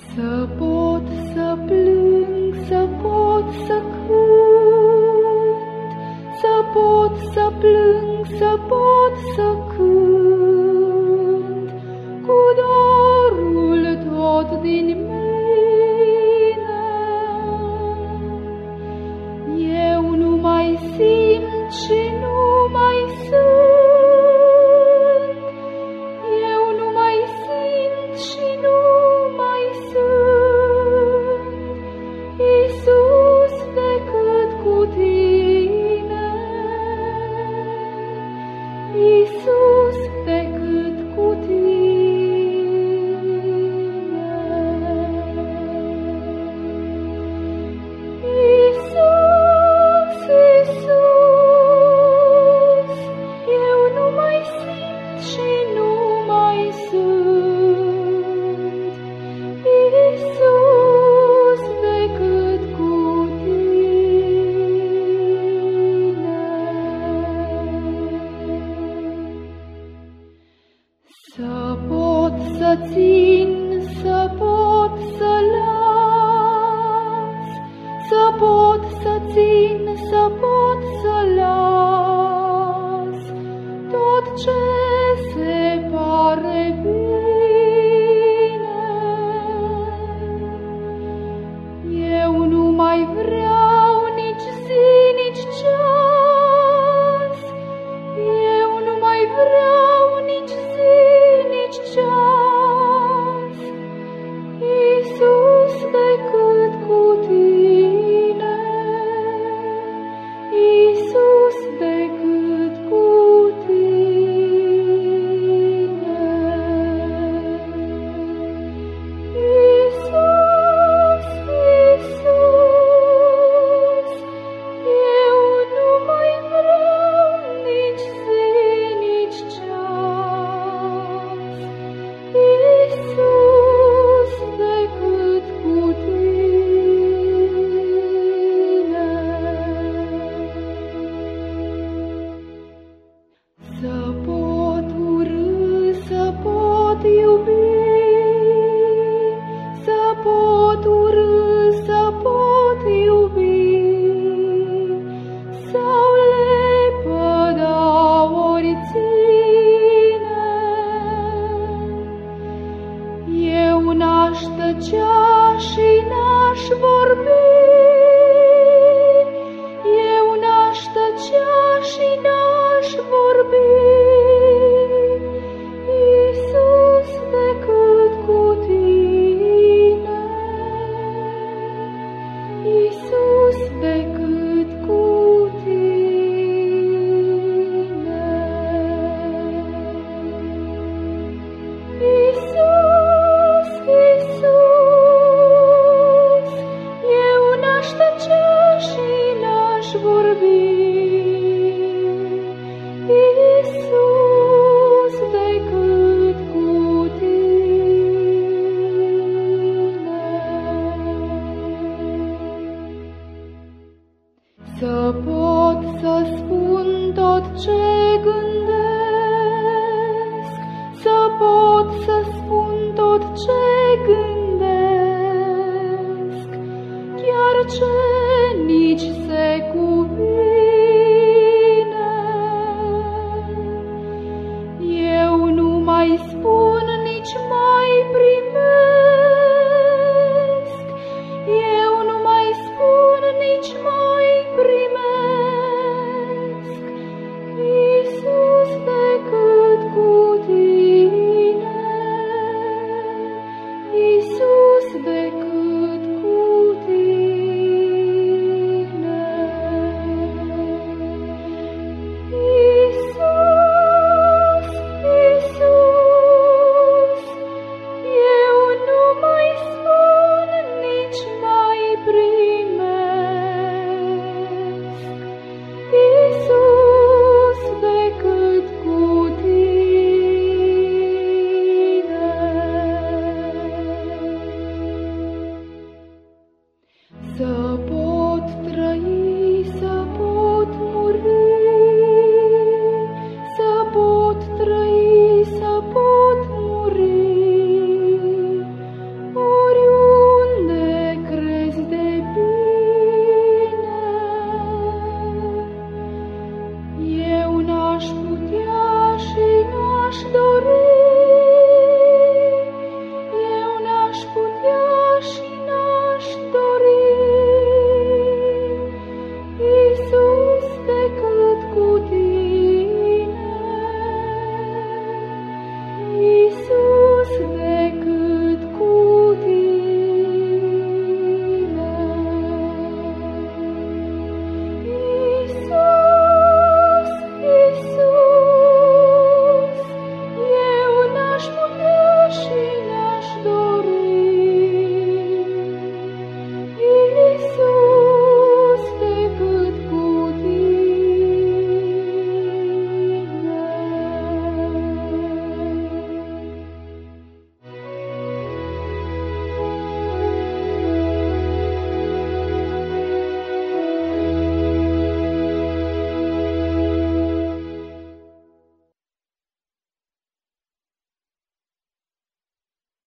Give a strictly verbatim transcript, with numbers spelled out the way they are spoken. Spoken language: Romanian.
Să pot să plâng, să pot să cânt, să pot să plâng, să pot să cânt, cu dorul tot din mine. Eu nu mai simt și nu mai sunt, eu nu mai simt și nu mai sunt, Iisus, decât cu tine, Iisus, decât cu tine. Iisus, Iisus, eu nu mai simt și nu mai sunt, Iisus, decât cu tine. Să pot să țin, să pot să las, să pot să țin, să pot să las, tot ce se pare bine. Eu nu mai vreau nici zi, nici ceas, eu nu mai vreau nici zi, nici ceas, Iisus, decât cu tine, Iisus, decât cu tine. Iisus, Iisus, eu nu mai vreau nici zi, nici ceas, Iisus, decât cu tine. Să pot urî, să pot iubi, să pot urî, să pot iubi, sau lepăda ori ține. Eu n-aș tăcea și n-aș vorbi, eu n-aș tăcea și n-aș vorbi, Iisus, decât cu tine, Iisus, decât cu tine. Iisus, Iisus, eu n-aș tăcea și n-aș vorbi, Iisus, decât cu tine. Să pot să spun tot ce gândesc, să pot să spun tot ce gândesc, chiar ce nici se cuvine. Eu nu mai spun, nici mai primesc, eu nu mai spun, nici mai primesc, Iisus, decât cu tine, Iisus, decât cu tine. Iisus, Iisus, eu nu mai spun, nici mai primesc, Iisus, decât cu tine. aș putea